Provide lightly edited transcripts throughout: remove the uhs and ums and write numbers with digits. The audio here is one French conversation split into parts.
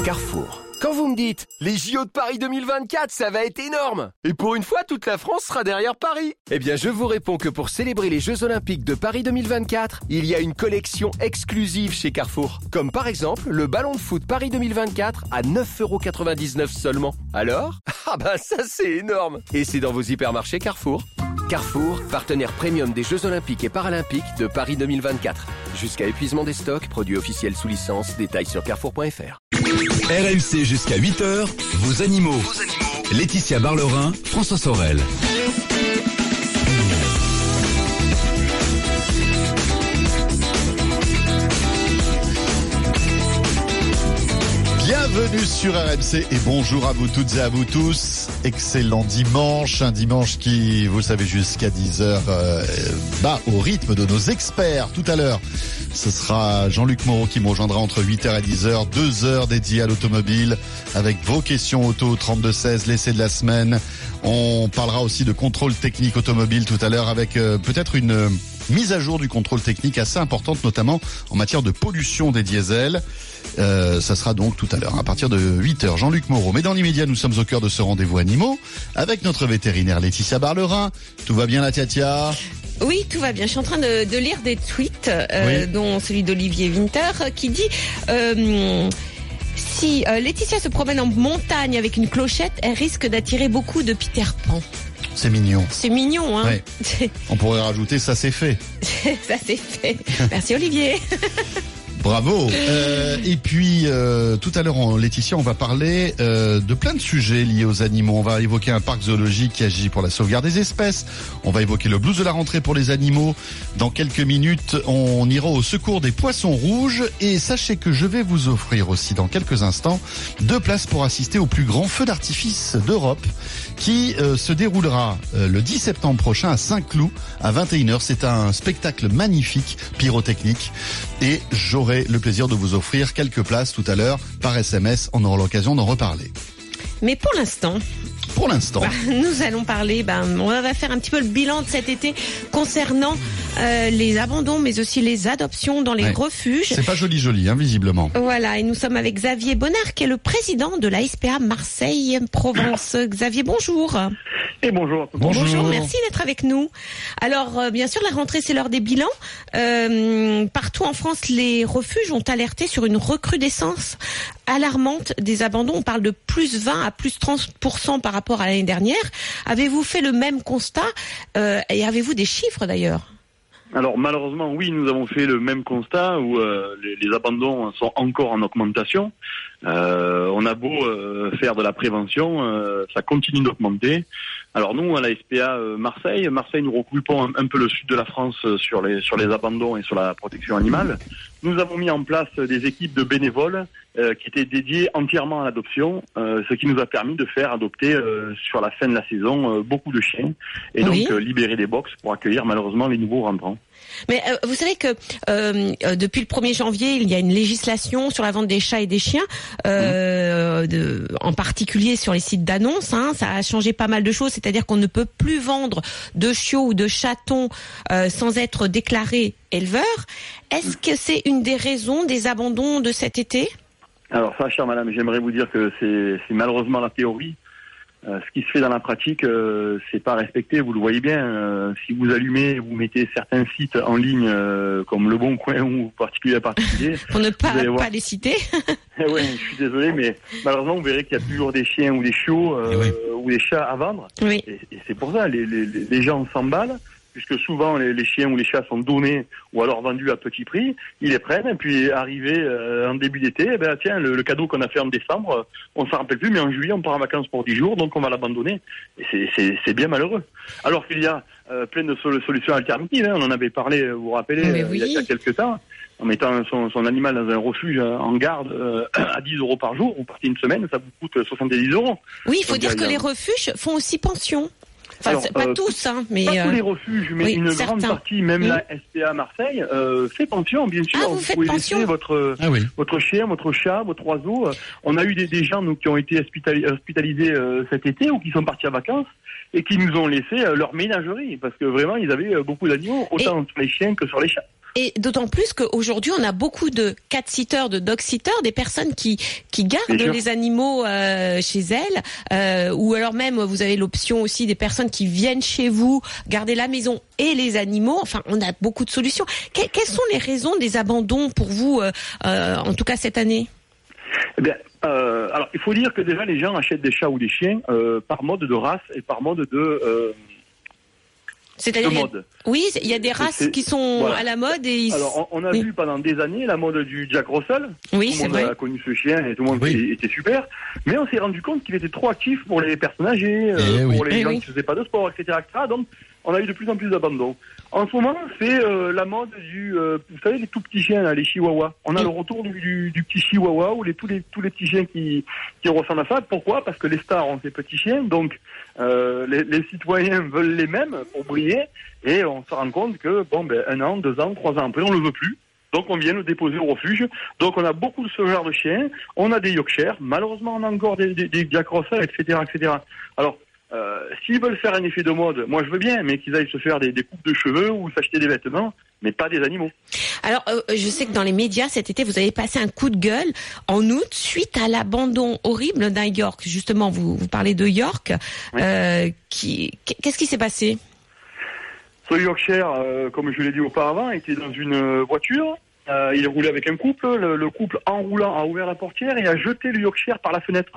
Carrefour. Quand vous me dites « Les JO de Paris 2024, ça va être énorme !» Et pour une fois, toute la France sera derrière Paris. Eh bien, je vous réponds que pour célébrer les Jeux Olympiques de Paris 2024, il y a une collection exclusive chez Carrefour. Comme par exemple, le ballon de foot Paris 2024 à 9,99€ seulement. Alors ? Ah ben ça c'est énorme ! Et c'est dans vos hypermarchés Carrefour. Carrefour, partenaire premium des Jeux Olympiques et Paralympiques de Paris 2024. Jusqu'à épuisement des stocks, produits officiels sous licence, détails sur carrefour.fr. RMC jusqu'à 8h, vos animaux. Laetitia Barlerin, François Sorel. Bienvenue sur RMC et bonjour à vous toutes et à vous tous. Excellent dimanche, un dimanche qui, vous le savez, jusqu'à 10h bat au rythme de nos experts. Tout à l'heure, ce sera Jean-Luc Moreau qui me rejoindra entre 8h et 10h, 2 heures dédiées à l'automobile avec vos questions auto 32-16, l'essai de la semaine. On parlera aussi de contrôle technique automobile tout à l'heure avec peut-être une mise à jour du contrôle technique assez importante, notamment en matière de pollution des diesels. Ça sera donc tout à l'heure, à partir de 8h, Jean-Luc Moreau. Mais dans l'immédiat, nous sommes au cœur de ce rendez-vous animaux avec notre vétérinaire Laetitia Barlerin. Tout va bien, la Tiatia ? Oui, tout va bien. Je suis en train de lire des tweets, dont celui d'Olivier Winter, qui dit... si Laetitia se promène en montagne avec une clochette, elle risque d'attirer beaucoup de Peter Pan. C'est mignon. C'est mignon, hein. Ouais. On pourrait rajouter ça c'est fait. Ça c'est fait. Merci Olivier. Bravo. Et puis tout à l'heure, Laetitia, on va parler de plein de sujets liés aux animaux. On va évoquer un parc zoologique qui agit pour la sauvegarde des espèces. On va évoquer le blues de la rentrée pour les animaux. Dans quelques minutes, on ira au secours des poissons rouges. Et sachez que je vais vous offrir aussi dans quelques instants 2 places pour assister au plus grand feu d'artifice d'Europe qui se déroulera le 10 septembre prochain à Saint-Cloud à 21h. C'est un spectacle magnifique, pyrotechnique. Et j'aurai le plaisir de vous offrir quelques places tout à l'heure par SMS. On aura l'occasion d'en reparler. Mais pour l'instant, nous allons parler, on va faire un petit peu le bilan de cet été concernant les abandons, mais aussi les adoptions dans les refuges. C'est pas joli, hein, visiblement. Voilà, et nous sommes avec Xavier Bonnard, qui est le président de la SPA Marseille-Provence. Xavier, bonjour. Et bonjour. Bonjour, merci d'être avec nous. Alors, bien sûr, la rentrée, c'est l'heure des bilans. Partout en France, les refuges ont alerté sur une recrudescence alarmante des abandons. On parle de plus 20 à plus 30% par rapport à l'année dernière. Avez-vous fait le même constat et avez-vous des chiffres d'ailleurs ? Alors malheureusement, oui, nous avons fait le même constat où les abandons sont encore en augmentation. On a beau faire de la prévention, ça continue d'augmenter. Alors nous, à la SPA Marseille, nous regroupons un peu le sud de la France sur les abandons et sur la protection animale. Nous avons mis en place des équipes de bénévoles qui étaient dédiées entièrement à l'adoption, ce qui nous a permis de faire adopter sur la fin de la saison beaucoup de chiens et donc libérer des box pour accueillir malheureusement les nouveaux rentrants. Mais vous savez que depuis le 1er janvier, il y a une législation sur la vente des chats et des chiens, en particulier sur les sites d'annonces. Hein, ça a changé pas mal de choses, c'est-à-dire qu'on ne peut plus vendre de chiots ou de chatons sans être déclaré éleveur. Est-ce que c'est une des raisons des abandons de cet été ? Alors ça, chère madame, j'aimerais vous dire que c'est malheureusement la théorie. Ce qui se fait dans la pratique, c'est pas respecté. Vous le voyez bien. Si vous allumez, vous mettez certains sites en ligne comme Le Bon Coin ou particulier à particulier. Pour ne pas les citer. Oui, je suis désolé, mais malheureusement, vous verrez qu'il y a toujours des chiens ou des chiots ou des chats à vendre. Oui. Et c'est pour ça, les gens s'emballent, puisque souvent les chiens ou les chats sont donnés ou alors vendus à petit prix, ils les prennent, et puis arrivé en début d'été, tiens, le cadeau qu'on a fait en décembre, on s'en rappelle plus, mais en juillet, on part en vacances pour 10 jours, donc on va l'abandonner. Et c'est bien malheureux. Alors qu'il y a plein de solutions alternatives, hein. On en avait parlé, vous vous rappelez, il y a quelques temps, en mettant son animal dans un refuge en garde à 10 € par jour, vous partez une semaine, ça vous coûte 70 €. Oui, il faut dire que les refuges font aussi pension. Enfin, alors, c'est pas tous, hein, mais... Pas tous les refuges, mais une grande partie, même la SPA Marseille, fait pension, bien sûr. Vous faites pouvez pension laisser votre chien, votre chat, votre oiseau. On a eu des gens nous, qui ont été hospitalisés cet été ou qui sont partis en vacances et qui nous ont laissé leur ménagerie, parce que vraiment, ils avaient beaucoup d'animaux, autant sur les chiens que sur les chats. Et d'autant plus qu'aujourd'hui, on a beaucoup de cat-sitters, de dog-sitters, des personnes qui gardent les animaux chez elles, ou alors même vous avez l'option aussi des personnes qui viennent chez vous garder la maison et les animaux. Enfin, on a beaucoup de solutions. Quelles sont les raisons des abandons pour vous, en tout cas cette année? Eh bien, alors il faut dire que déjà les gens achètent des chats ou des chiens par mode de race et par mode de c'est-à-dire oui, il y a des races qui sont à la mode et alors on a vu pendant des années la mode du Jack Russell. Oui, tout le monde a connu ce chien et tout le monde était super, mais on s'est rendu compte qu'il était trop actif pour les personnes âgées, pour les gens qui faisaient pas de sport, etc., etc. Donc on a eu de plus en plus d'abandon. En ce moment, c'est la mode du, vous savez, les tout petits chiens, là, les chihuahuas. On a le retour du petit chihuahua ou tous les petits chiens qui ressemblent à ça. Pourquoi? Parce que les stars ont ces petits chiens, donc les citoyens veulent les mêmes pour briller, et on se rend compte que 1 an, 2 ans, 3 ans après, on le veut plus. Donc on vient le déposer au refuge. Donc on a beaucoup de ce genre de chiens. On a des Yorkshire. Malheureusement, on a encore des Jack Russell, etc., etc. Alors s'ils veulent faire un effet de mode, moi je veux bien, mais qu'ils aillent se faire des coupes de cheveux ou s'acheter des vêtements, mais pas des animaux. Alors, je sais que dans les médias cet été, vous avez passé un coup de gueule en août suite à l'abandon horrible d'un York. Justement, vous parlez de York. Oui. Qu'est-ce qui s'est passé? Ce Yorkshire, comme je l'ai dit auparavant, était dans une voiture. Il roulait avec un couple. Le couple, en roulant, a ouvert la portière et a jeté le Yorkshire par la fenêtre.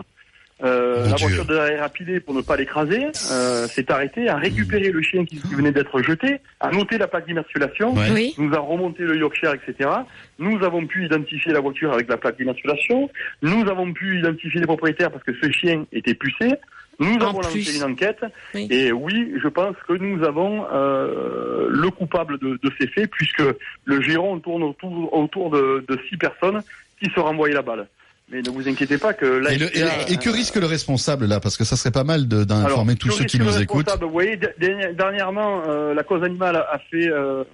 La voiture de derrière a pilé pour ne pas l'écraser, s'est arrêtée, a récupéré le chien qui venait d'être jeté, a noté la plaque d'immatriculation, nous a remonté le Yorkshire, etc. Nous avons pu identifier la voiture avec la plaque d'immatriculation, nous avons pu identifier les propriétaires parce que ce chien était pucé, nous avons lancé une enquête, et oui, je pense que nous avons le coupable de ces faits, puisque le giron tourne autour de 6 personnes qui se renvoyaient la balle. Mais ne vous inquiétez pas que là... Et que risque le responsable là? Parce que ça serait pas mal d'informer tous ceux qui nous écoutent. Vous voyez, dernièrement, la cause animale a fait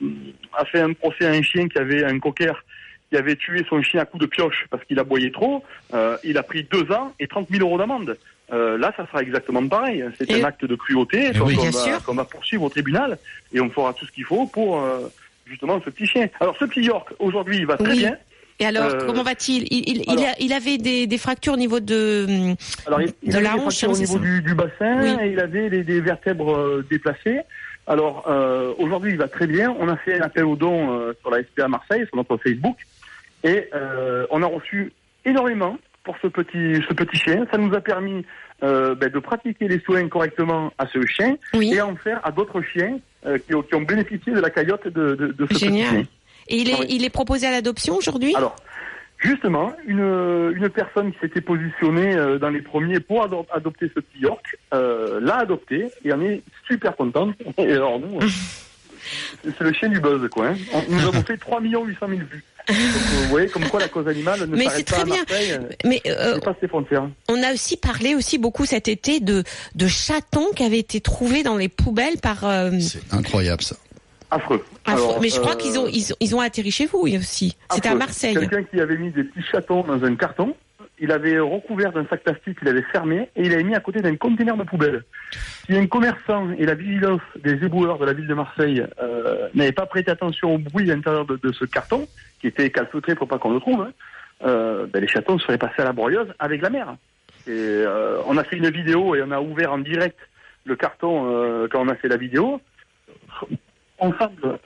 un procès à un chien qui avait un cocker qui avait tué son chien à coups de pioche parce qu'il aboyait trop. Il a pris 2 ans et 30 000 euros d'amende. Là, ça sera exactement pareil. C'est un acte de cruauté qu'on va poursuivre au tribunal et on fera tout ce qu'il faut pour justement ce petit chien. Alors, ce petit York, aujourd'hui, il va très bien. Et alors, comment va-t-il? Il avait des fractures au niveau de la hanche, au niveau du bassin, et il avait des vertèbres déplacées. Alors, aujourd'hui, il va très bien. On a fait un appel aux dons sur la SPA Marseille, sur notre Facebook, et on a reçu énormément pour ce petit chien. Ça nous a permis de pratiquer les soins correctement à ce chien et en faire à d'autres chiens qui ont bénéficié de la caillotte de ce petit chien. Et il est proposé à l'adoption aujourd'hui? Alors, justement, une personne qui s'était positionnée dans les premiers pour adopter ce petit York l'a adopté et en est super contente. Et alors nous, c'est le chien du buzz, quoi. Hein. Nous avons fait 3 800 000 vues. Donc, vous voyez comme quoi la cause animale ne s'arrête pas à Marseille, mais pas ses frontières. On a aussi parlé beaucoup cet été de chatons qui avaient été trouvés dans les poubelles par... C'est incroyable ça. Affreux. Alors, mais je crois qu'ils ont atterri chez vous aussi. C'était à Marseille. Quelqu'un qui avait mis des petits chatons dans un carton, il avait recouvert d'un sac plastique, il avait fermé et il avait mis à côté d'un conteneur de poubelle. Si un commerçant et la vigilance des éboueurs de la ville de Marseille n'avaient pas prêté attention au bruit à l'intérieur de ce carton, qui était calfeutré pour pas qu'on le trouve, les chatons seraient passés à la broyeuse avec la mer. Et on a fait une vidéo et on a ouvert en direct le carton quand on a fait la vidéo. On semble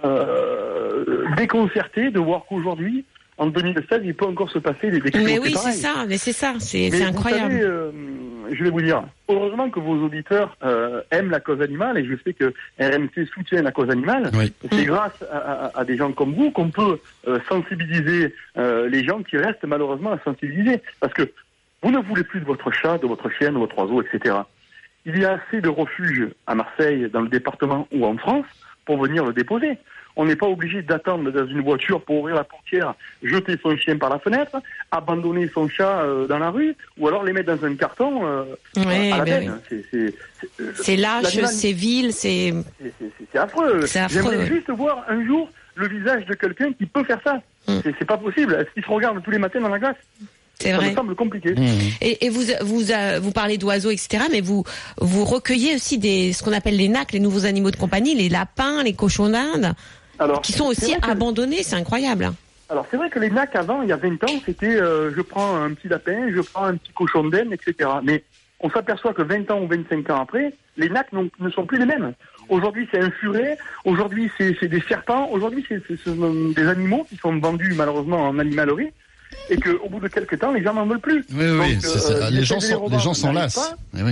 déconcerté de voir qu'aujourd'hui, en 2016, il peut encore se passer des cruautés Mais oui, pareilles. C'est incroyable. Vous savez, je vais vous dire, heureusement que vos auditeurs aiment la cause animale, et je sais que RMC soutient la cause animale. Oui. C'est grâce à des gens comme vous qu'on peut sensibiliser les gens qui restent malheureusement à sensibiliser. Parce que vous ne voulez plus de votre chat, de votre chien, de votre oiseau, etc. Il y a assez de refuges à Marseille, dans le département ou en France, pour venir le déposer. On n'est pas obligé d'attendre dans une voiture pour ouvrir la portière, jeter son chien par la fenêtre, abandonner son chat dans la rue, ou alors les mettre dans un carton à la benne. C'est lâche, c'est vil, c'est affreux. J'aimerais juste voir un jour le visage de quelqu'un qui peut faire ça. C'est pas possible. Est-ce qu'il se regarde tous les matins dans la glace? C'est vrai. Ça me semble compliqué. Et vous parlez d'oiseaux, etc. Mais vous recueillez aussi ce qu'on appelle les NAC, les nouveaux animaux de compagnie, les lapins, les cochons d'Inde. qui sont aussi abandonnés, c'est incroyable. Alors c'est vrai que les nacs avant, il y a 20 ans, c'était je prends un petit lapin, je prends un petit cochon d'Inde, etc. Mais on s'aperçoit que 20 ans ou 25 ans après, les nacs ne sont plus les mêmes. Aujourd'hui, c'est un furet, aujourd'hui, c'est des serpents, aujourd'hui, ce sont des animaux qui sont vendus malheureusement en animalerie et qu'au bout de quelques temps, les gens n'en veulent plus. Oui, donc, oui, c'est ça. Les gens s'en lassent.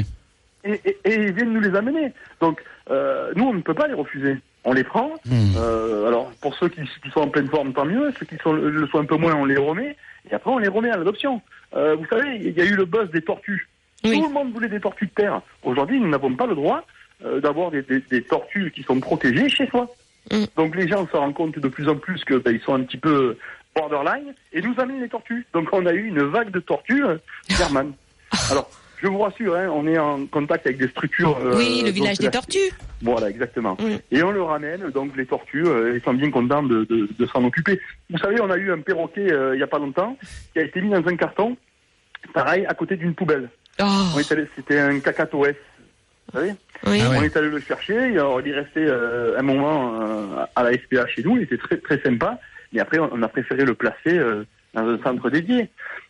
Et ils viennent nous les amener. Donc, nous, on ne peut pas les refuser. On les prend. Alors, pour ceux qui sont en pleine forme, tant mieux. Ceux qui le sont un peu moins, on les remet. Et après, on les remet à l'adoption. Vous savez, il y a eu le buzz des tortues. Oui. Tout le monde voulait des tortues de terre. Aujourd'hui, nous n'avons pas le droit d'avoir des tortues qui sont protégées chez soi. Donc, les gens se rendent compte de plus en plus que ils sont un petit peu borderline et nous amènent les tortues. Donc, on a eu une vague de tortues germanes. Alors, je vous rassure, on est en contact avec des structures... oui, le village des tortues. Voilà, exactement. Et on le ramène, donc les tortues, ils sont bien contents de s'en occuper. Vous savez, on a eu un perroquet il n'y a pas longtemps qui a été mis dans un carton, pareil, à côté d'une poubelle. Oh. C'était un cacatoès, vous savez. Oui. On est allé le chercher, il est resté un moment à la SPA chez nous, il était très, très sympa, mais après on a préféré le placer dans un centre dédié.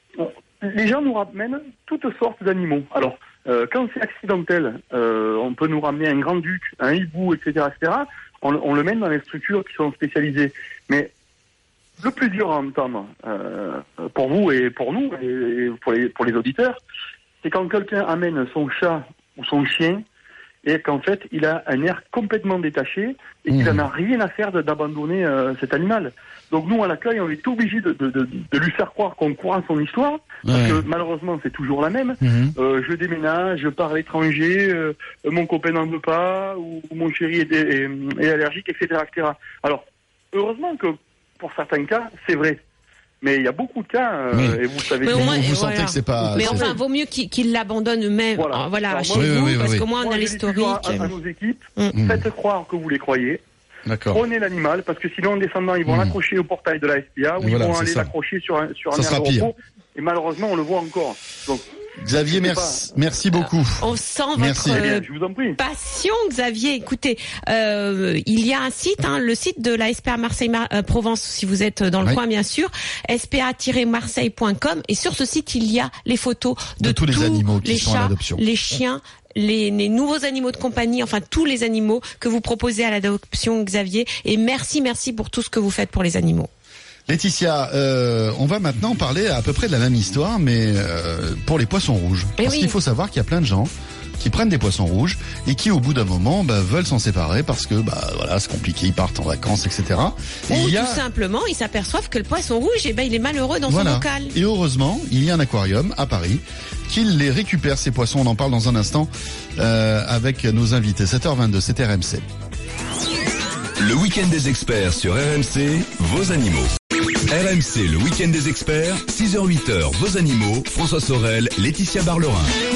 Les gens nous ramènent toutes sortes d'animaux. Alors, quand c'est accidentel, on peut nous ramener un grand-duc, un hibou, etc., etc. On le mène dans les structures qui sont spécialisées. Mais le plus dur à entendre, pour vous et pour nous, et pour les auditeurs, c'est quand quelqu'un amène son chat ou son chien et qu'en fait, il a un air complètement détaché et qu'il n'en a rien à faire d'abandonner cet animal. Donc nous, à l'accueil, on est obligé de lui faire croire qu'on croit en son histoire, parce que malheureusement, c'est toujours la même. Je déménage, je pars à l'étranger, mon copain n'en veut pas, ou mon chéri est allergique, etc., etc. Alors, heureusement que pour certains cas, c'est vrai. Mais il y a beaucoup de cas, et vous savez, vous sentez que c'est pas... Mais enfin, vaut mieux qu'ils l'abandonnent même, voilà chez vous, parce qu'au moins on a l'historique. À nos équipes, faites croire que vous les croyez. D'accord. Prenez l'animal, parce que sinon, en descendant, ils vont l'accrocher au portail de la SPA, ou ils vont aller l'accrocher sur un air de repos. Et malheureusement, on le voit encore. Donc, Xavier, merci beaucoup. On sent votre passion, Xavier. Écoutez, il y a un site, le site de la SPA Marseille-Provence, si vous êtes dans le coin, bien sûr, spa-marseille.com. Et sur ce site, il y a les photos de tous les animaux qui sont à l'adoption. Les chiens, les nouveaux animaux de compagnie, enfin tous les animaux que vous proposez à l'adoption, Xavier. Et merci pour tout ce que vous faites pour les animaux. Laetitia, on va maintenant parler à peu près de la même histoire, mais pour les poissons rouges. Parce qu'il faut savoir qu'il y a plein de gens qui prennent des poissons rouges et qui, au bout d'un moment, veulent s'en séparer parce que, voilà, c'est compliqué, ils partent en vacances, etc. Ou tout simplement, ils s'aperçoivent que le poisson rouge, il est malheureux dans son bocal. Et heureusement, il y a un aquarium à Paris qui les récupère, ces poissons. On en parle dans un instant avec nos invités. 7h22, c'est RMC. Le week-end des experts sur RMC, vos animaux. RMC, le week-end des experts, 6h-8h, vos animaux, François Sorel, Laetitia Barlerin.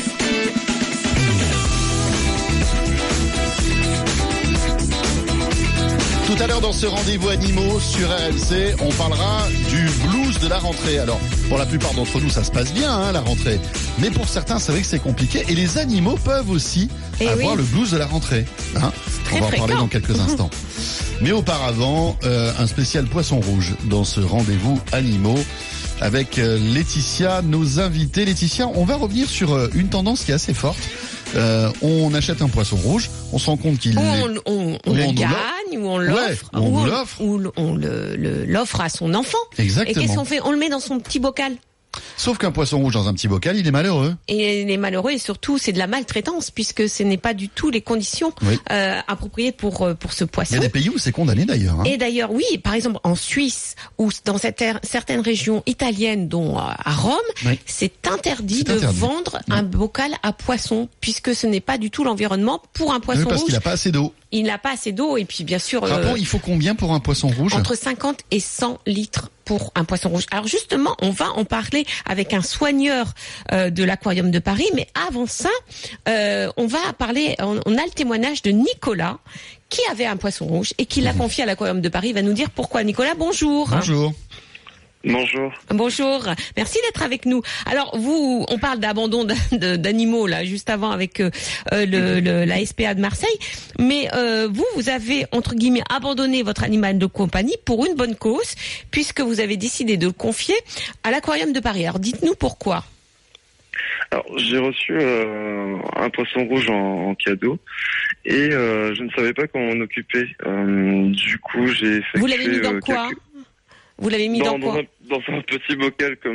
Tout à l'heure dans ce rendez-vous animaux sur RMC, on parlera du blues de la rentrée. Alors, pour la plupart d'entre nous, ça se passe bien, la rentrée. Mais pour certains, c'est vrai que c'est compliqué. Et les animaux peuvent aussi avoir le blues de la rentrée. On va en parler dans quelques instants. Mais auparavant, un spécial poisson rouge dans ce rendez-vous animaux avec Laetitia, nos invités. Laetitia, on va revenir sur une tendance qui est assez forte. On achète un poisson rouge, on se rend compte qu'il on le gagne, ou on l'offre, ou on l'offre à son enfant. Exactement. Et qu'est-ce qu'on fait? On le met dans son petit bocal. Sauf qu'un poisson rouge dans un petit bocal, il est malheureux. Et il est malheureux, et surtout, c'est de la maltraitance, puisque ce n'est pas du tout les conditions appropriées pour ce poisson. Il y a des pays où c'est condamné d'ailleurs. Et d'ailleurs, oui, par exemple en Suisse, ou dans certaines régions italiennes, dont à Rome, c'est interdit de vendre un bocal à poisson, puisque ce n'est pas du tout l'environnement pour un poisson rouge. Parce qu'il n'a pas assez d'eau. Il n'a pas assez d'eau, et puis bien sûr... il faut combien pour un poisson rouge? Entre 50 et 100 litres pour un poisson rouge. Alors justement, on va en parler avec un soigneur de l'aquarium de Paris, mais avant ça, on va parler, on a le témoignage de Nicolas, qui avait un poisson rouge et qui l'a confié à l'aquarium de Paris. Il va nous dire pourquoi. Nicolas, bonjour. Bonjour. Bonjour. Bonjour. Merci d'être avec nous. Alors on parle d'abandon d'animaux là juste avant avec la SPA de Marseille, mais vous avez entre guillemets abandonné votre animal de compagnie pour une bonne cause, puisque vous avez décidé de le confier à l'Aquarium de Paris. Alors dites-nous pourquoi. Alors j'ai reçu un poisson rouge en cadeau et je ne savais pas comment m'en occuper. Du coup j'ai effectué. Vous l'avez mis dans quoi? Vous l'avez mis dans quoi? Dans un petit bocal comme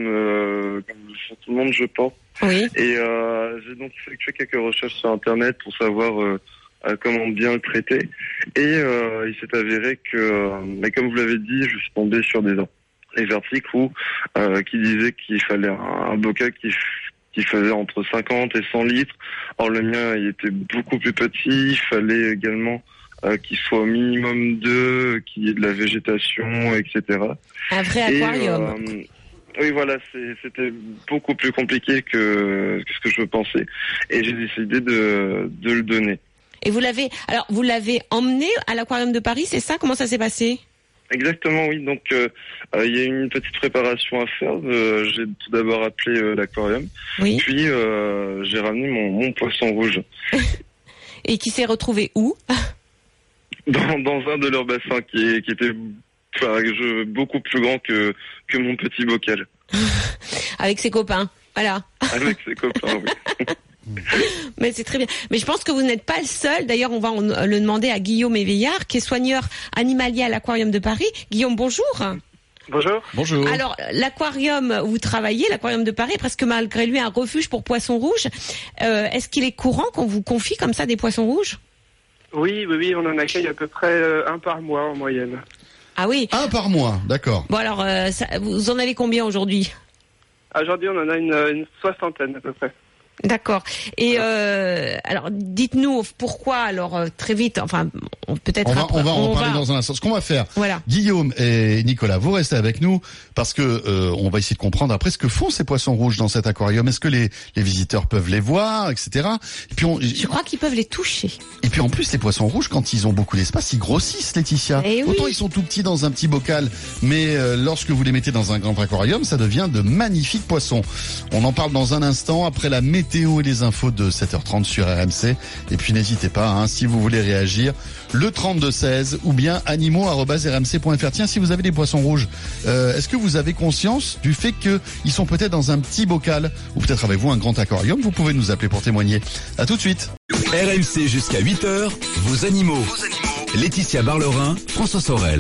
tout le monde, je pense. Oui. Et j'ai donc effectué quelques recherches sur Internet pour savoir comment bien le traiter. Et il s'est avéré que, comme vous l'avez dit, je suis tombé sur des articles qui disaient qu'il fallait un bocal qui faisait entre 50 et 100 litres. Or le mien, il était beaucoup plus petit. Il fallait également qu'il soit au minimum 2, qu'il y ait de la végétation, etc. Un vrai aquarium. Oui, voilà, c'était beaucoup plus compliqué que ce que je pensais. Et j'ai décidé de le donner. Et vous l'avez emmené à l'Aquarium de Paris, c'est ça? Comment ça s'est passé? Exactement, oui. Donc, il y a une petite préparation à faire. J'ai tout d'abord appelé l'aquarium. Oui. Puis, j'ai ramené mon poisson rouge. Et qui s'est retrouvé où? Dans un de leurs bassins qui était beaucoup plus grand que mon petit bocal. Avec ses copains, voilà. Avec ses copains, oui. Mais c'est très bien. Mais je pense que vous n'êtes pas le seul. D'ailleurs, on va le demander à Guillaume Éveillard, qui est soigneur animalier à l'Aquarium de Paris. Guillaume, bonjour. Bonjour. Bonjour. Alors, l'aquarium où vous travaillez, l'Aquarium de Paris, est presque malgré lui un refuge pour poissons rouges. Est-ce qu'il est courant qu'on vous confie comme ça des poissons rouges? Oui, on en accueille à peu près un par mois en moyenne. Ah oui. Un par mois, d'accord. Bon alors, vous en avez combien aujourd'hui? Aujourd'hui, on en a une soixantaine à peu près. D'accord. Et alors, dites-nous pourquoi alors très vite. Enfin, peut-être. On va en parler dans un instant. Ce qu'on va faire, voilà. Guillaume et Nicolas, vous restez avec nous parce que on va essayer de comprendre après ce que font ces poissons rouges dans cet aquarium. Est-ce que les visiteurs peuvent les voir, etc. Et puis je crois qu'ils peuvent les toucher. Et puis en plus, les poissons rouges, quand ils ont beaucoup d'espace, ils grossissent, Laetitia. Autant ils sont tout petits dans un petit bocal, mais lorsque vous les mettez dans un grand aquarium, ça devient de magnifiques poissons. On en parle dans un instant après la météo et les infos de 7h30 sur RMC. Et puis n'hésitez pas, si vous voulez réagir, le 3216 ou bien animaux@rmc.fr. Tiens, si vous avez des poissons rouges, est-ce que vous avez conscience du fait qu'ils sont peut-être dans un petit bocal ou peut-être avez-vous un grand aquarium? Vous pouvez nous appeler pour témoigner. À tout de suite. RMC jusqu'à 8h, vos animaux. Laetitia Barlerin, François Sorel.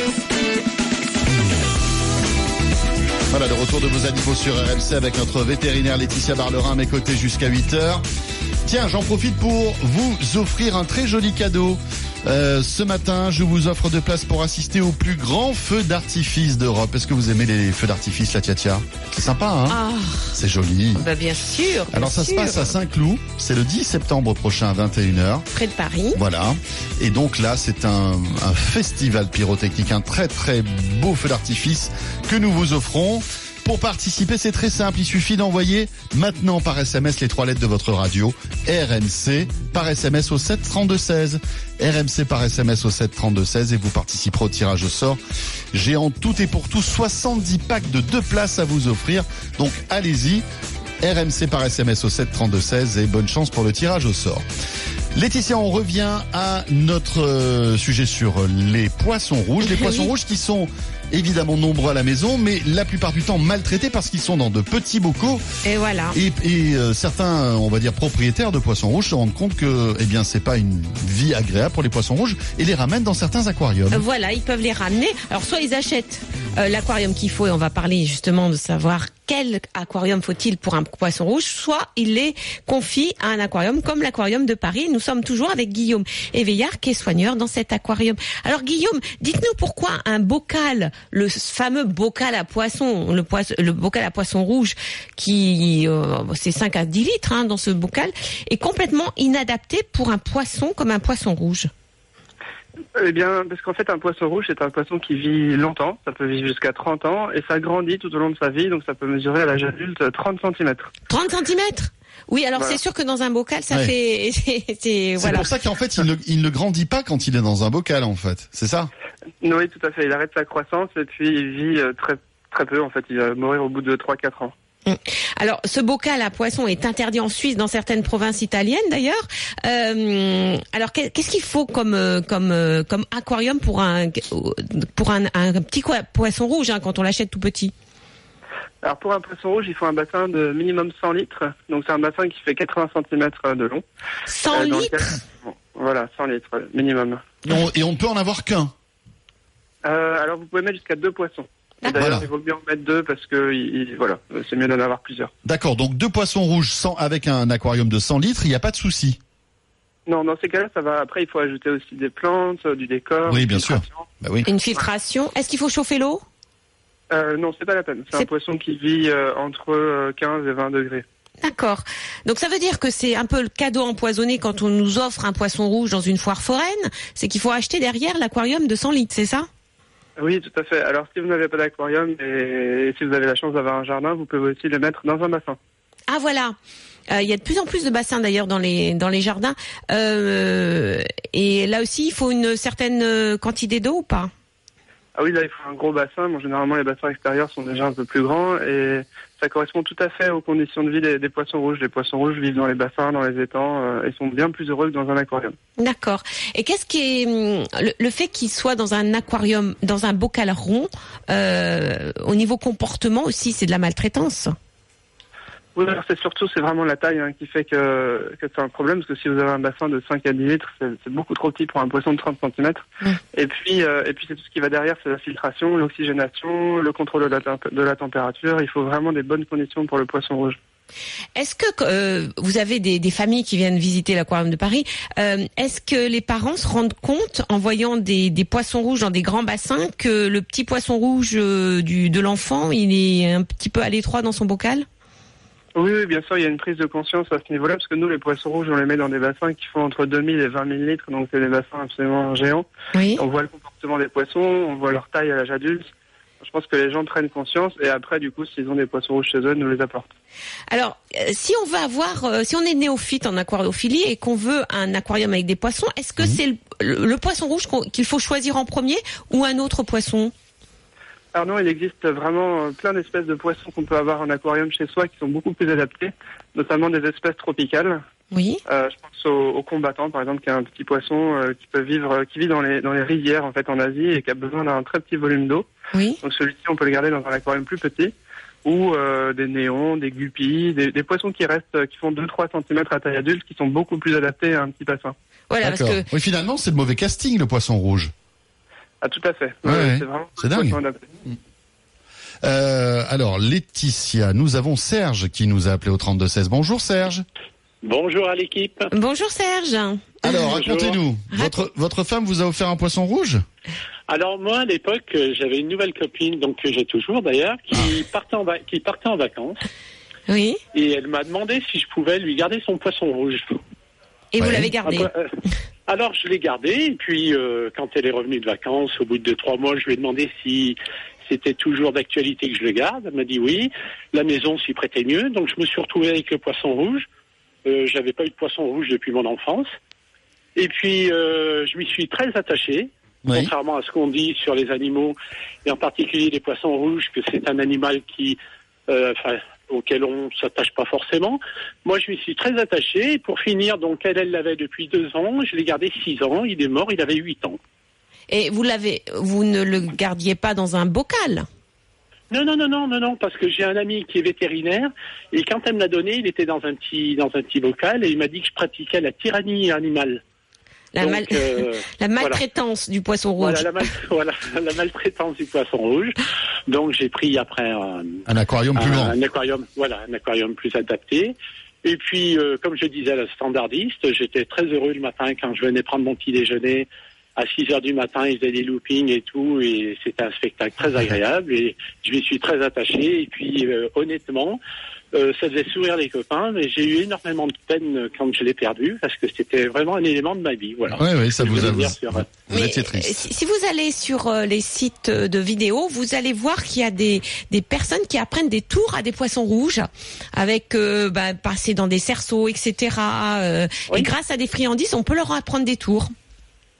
Voilà, le retour de vos animaux sur RMC avec notre vétérinaire Laetitia Barlerin à mes côtés jusqu'à 8h. Tiens, j'en profite pour vous offrir un très joli cadeau. Ce matin, je vous offre 2 places pour assister au plus grand feu d'artifice d'Europe. Est-ce que vous aimez les feux d'artifice, la tia? C'est sympa, hein? Ah, c'est joli. Bah bien sûr. Alors ça se passe à Saint-Cloud. C'est le 10 septembre prochain à 21h. Près de Paris. Voilà. Et donc là, c'est un festival pyrotechnique, un très très beau feu d'artifice que nous vous offrons. Pour participer, c'est très simple. Il suffit d'envoyer maintenant par SMS les 3 lettres de votre radio. RMC par SMS au 7 32 16. RMC par SMS au 7 32 16 et vous participerez au tirage au sort. J'ai en tout et pour tout 70 packs de 2 places à vous offrir. Donc allez-y. RMC par SMS au 7 32 16 et bonne chance pour le tirage au sort. Laetitia, on revient à notre sujet sur les poissons rouges. Les poissons rouges qui sont évidemment nombreux à la maison, mais la plupart du temps maltraités parce qu'ils sont dans de petits bocaux. Et voilà. Et certains, on va dire, propriétaires de poissons rouges se rendent compte que, c'est pas une vie agréable pour les poissons rouges et les ramènent dans certains aquariums. Voilà, ils peuvent les ramener. Alors, soit ils achètent l'aquarium qu'il faut et on va parler justement de savoir quel aquarium faut-il pour un poisson rouge, soit ils les confient à un aquarium comme l'Aquarium de Paris. Nous sommes toujours avec Guillaume Éveillard qui est soigneur dans cet aquarium. Alors Guillaume, dites-nous pourquoi un bocal, le fameux bocal à poisson, le bocal à poisson rouge qui c'est 5 à 10 litres dans ce bocal, est complètement inadapté pour un poisson comme un poisson rouge. Eh bien, parce qu'en fait, un poisson rouge, c'est un poisson qui vit longtemps. Ça peut vivre jusqu'à 30 ans et ça grandit tout au long de sa vie. Donc, ça peut mesurer à l'âge adulte 30 cm. 30 cm? Oui, alors voilà. C'est sûr que dans un bocal, ça fait... C'est voilà. Pour ça qu'en fait, il ne grandit pas quand il est dans un bocal, en fait. C'est ça? Oui, tout à fait. Il arrête sa croissance et puis il vit très peu en fait. Il va mourir au bout de 3-4 ans. Alors, ce bocal à poisson est interdit en Suisse, dans certaines provinces italiennes d'ailleurs. Alors, qu'est-ce qu'il faut comme aquarium pour un petit poisson rouge quand on l'achète tout petit? Alors, pour un poisson rouge, il faut un bassin de minimum 100 litres. Donc, c'est un bassin qui fait 80 cm de long. 100 litres Voilà, 100 litres minimum. Et on ne peut en avoir qu'un? Alors, vous pouvez mettre jusqu'à 2 poissons. Et d'ailleurs, il vaut bien en mettre 2 parce que c'est mieux d'en avoir plusieurs. D'accord, donc 2 poissons rouges avec un aquarium de 100 litres, il n'y a pas de souci. Non, dans ces cas-là, ça va. Après, il faut ajouter aussi des plantes, du décor. Oui, bien sûr. Bah oui. Une filtration. Est-ce qu'il faut chauffer l'eau? Non, c'est pas la peine. C'est un poisson qui vit entre 15 et 20 degrés. D'accord. Donc ça veut dire que c'est un peu le cadeau empoisonné quand on nous offre un poisson rouge dans une foire foraine, c'est qu'il faut acheter derrière l'aquarium de 100 litres, c'est ça? Oui, tout à fait. Alors, si vous n'avez pas d'aquarium et si vous avez la chance d'avoir un jardin, vous pouvez aussi le mettre dans un bassin. Ah, voilà. Il y a de plus en plus de bassins d'ailleurs dans les jardins. Et là aussi, il faut une certaine quantité d'eau ou pas? Ah oui, là, il faut un gros bassin. Bon, généralement, les bassins extérieurs sont déjà un peu plus grands et ça correspond tout à fait aux conditions de vie des poissons rouges. Les poissons rouges vivent dans les bassins, dans les étangs et sont bien plus heureux que dans un aquarium. D'accord. Et qu'est-ce qui est le fait qu'il soit dans un aquarium, dans un bocal rond, au niveau comportement aussi, c'est de la maltraitance? Oui, alors c'est vraiment la taille qui fait que c'est un problème, parce que si vous avez un bassin de 5 à 10 litres, c'est beaucoup trop petit pour un poisson de 30 cm. Et puis c'est tout ce qui va derrière, c'est la filtration, l'oxygénation, le contrôle de la température. Il faut vraiment des bonnes conditions pour le poisson rouge. Est-ce que vous avez des familles qui viennent visiter l'aquarium de Paris? Est-ce que les parents se rendent compte, en voyant des poissons rouges dans des grands bassins, que le petit poisson rouge de l'enfant, il est un petit peu à l'étroit dans son bocal? Oui, bien sûr, il y a une prise de conscience à ce niveau-là, parce que nous, les poissons rouges, on les met dans des bassins qui font entre 2000 et 20 000 litres, donc c'est des bassins absolument géants. Oui. On voit le comportement des poissons, on voit leur taille à l'âge adulte. Je pense que les gens prennent conscience, et après, du coup, s'ils ont des poissons rouges chez eux, ils nous les apportent. Alors, si on est néophyte en aquariophilie et qu'on veut un aquarium avec des poissons, est-ce que c'est le poisson rouge qu'il faut choisir en premier, ou un autre poisson? Alors non, il existe vraiment plein d'espèces de poissons qu'on peut avoir en aquarium chez soi qui sont beaucoup plus adaptés, notamment des espèces tropicales. Oui. Je pense au combattant, par exemple, qui est un petit poisson qui vit dans les rivières en fait en Asie et qui a besoin d'un très petit volume d'eau. Oui. Donc celui-ci, on peut le garder dans un aquarium plus petit. Ou des néons, des guppies, des poissons qui font 2-3 cm à taille adulte, qui sont beaucoup plus adaptés à un petit bassin. Voilà, parce que... Oui, finalement, c'est le mauvais casting, le poisson rouge. Ah, tout à fait. Ouais, c'est dingue. Alors, Laetitia, nous avons Serge qui nous a appelé au 3216. Bonjour Serge. Bonjour à l'équipe. Bonjour Serge. Alors, racontez-nous, votre femme vous a offert un poisson rouge? Alors moi, à l'époque, j'avais une nouvelle copine, donc que j'ai toujours d'ailleurs, qui partait en vacances. Oui. Et elle m'a demandé si je pouvais lui garder son poisson rouge. Et vous l'avez gardé? Alors je l'ai gardé, et puis quand elle est revenue de vacances, au bout de 3 mois, je lui ai demandé si c'était toujours d'actualité que je le garde. Elle m'a dit oui. La maison s'y prêtait mieux, donc je me suis retrouvé avec le poisson rouge. J'avais pas eu de poisson rouge depuis mon enfance. Et puis je m'y suis très attaché, contrairement à ce qu'on dit sur les animaux, et en particulier les poissons rouges, que c'est un animal auquel on ne s'attache pas forcément. Moi, je m'y suis très attaché. Et pour finir, donc elle l'avait depuis 2 ans. Je l'ai gardé 6 ans. Il est mort, il avait 8 ans. Et vous ne le gardiez pas dans un bocal? Non, parce que j'ai un ami qui est vétérinaire, et quand elle me l'a donné, il était dans un petit bocal, et il m'a dit que je pratiquais la tyrannie animale. La maltraitance du poisson rouge. La maltraitance du poisson rouge. Donc j'ai pris après un aquarium plus grand. Un aquarium plus adapté. Et puis, comme je disais à la standardiste, j'étais très heureux le matin quand je venais prendre mon petit déjeuner. À 6h du matin, ils faisaient des loopings et tout, et c'était un spectacle très agréable, et je m'y suis très attaché. Et puis, honnêtement, ça faisait sourire les copains, mais j'ai eu énormément de peine quand je l'ai perdu, parce que c'était vraiment un élément de ma vie. Voilà. Oui, ça vous a... Vous étiez triste. Si vous allez sur les sites de vidéos, vous allez voir qu'il y a des personnes qui apprennent des tours à des poissons rouges, avec passer dans des cerceaux, etc. Et grâce à des friandises, on peut leur apprendre des tours.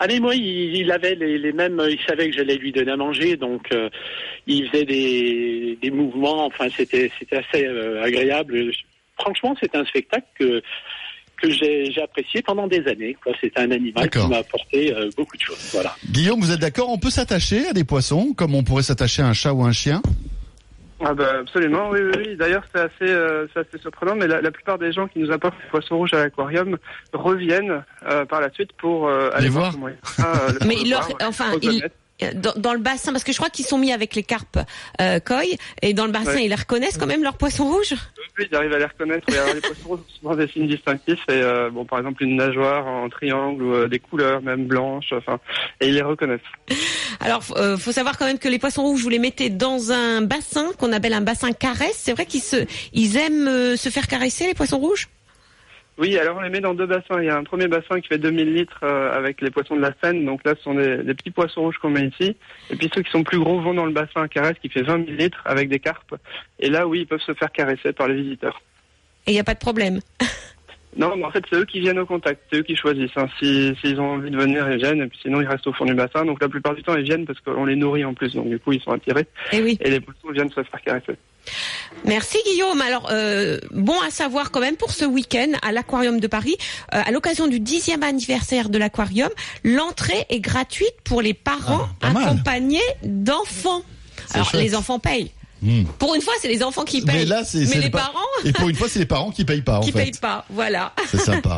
Ah mais moi, il avait les mêmes. Il savait que j'allais lui donner à manger, donc il faisait des mouvements. Enfin, c'était assez agréable. Franchement, c'est un spectacle que j'ai apprécié pendant des années. C'est un animal qui m'a apporté beaucoup de choses. Voilà. Guillaume, vous êtes d'accord? On peut s'attacher à des poissons comme on pourrait s'attacher à un chat ou un chien? Ah bah absolument, oui. D'ailleurs, c'est assez surprenant, mais la plupart des gens qui nous apportent les poissons rouges à l'aquarium reviennent par la suite pour aller voir comment mais dans le bassin, parce que je crois qu'ils sont mis avec les carpes koi, et dans le bassin, ils les reconnaissent quand même, leurs poissons rouges? Oui, ils arrivent à les reconnaître. Et alors, les poissons rouges ont souvent des signes distinctifs, et par exemple une nageoire en triangle ou des couleurs même blanches, et ils les reconnaissent. Alors, faut savoir quand même que les poissons rouges, vous les mettez dans un bassin qu'on appelle un bassin caresse. C'est vrai qu'ils aiment se faire caresser, les poissons rouges? Oui, alors on les met dans 2 bassins. Il y a un premier bassin qui fait 2000 litres avec les poissons de la Seine. Donc là, ce sont des petits poissons rouges qu'on met ici. Et puis ceux qui sont plus gros vont dans le bassin à caresse qui fait 20 000 litres avec des carpes. Et là, oui, ils peuvent se faire caresser par les visiteurs. Et il n'y a pas de problème? Non, mais en fait, c'est eux qui viennent au contact. C'est eux qui choisissent. S'ils ont envie de venir, ils viennent. Et puis sinon, ils restent au fond du bassin. Donc la plupart du temps, ils viennent parce qu'on les nourrit en plus. Donc du coup, ils sont attirés. Et les poissons viennent se faire caresser. Merci Guillaume. Alors bon à savoir quand même pour ce week-end à l'Aquarium de Paris, à l'occasion du 10e anniversaire de l'Aquarium, l'entrée est gratuite pour les parents accompagnés d'enfants. Alors chouette. Les enfants payent. Pour une fois, c'est les enfants qui payent. Mais là, c'est les parents. Et pour une fois, c'est les parents qui payent pas. Qui payent pas. Voilà. C'est sympa.